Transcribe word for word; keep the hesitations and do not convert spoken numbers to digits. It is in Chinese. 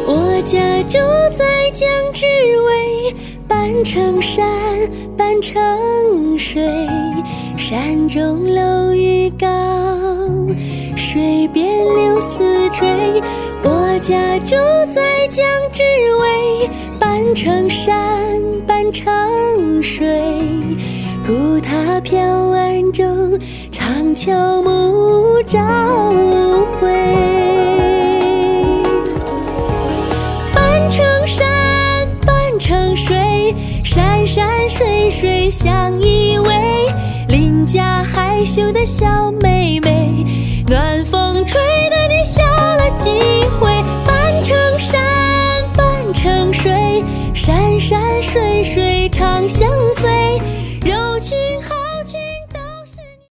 我家住在江之尾，半城山半城水，山中楼宇高，水边柳丝垂。我家住在江之尾，半城山半城水，古塔飘岸中，长桥暮朝晖。半城山半城水，山山水水相依偎。邻家害羞的小妹妹，暖风吹得你笑了几回。半城山半城水，山山水水长相随，柔情。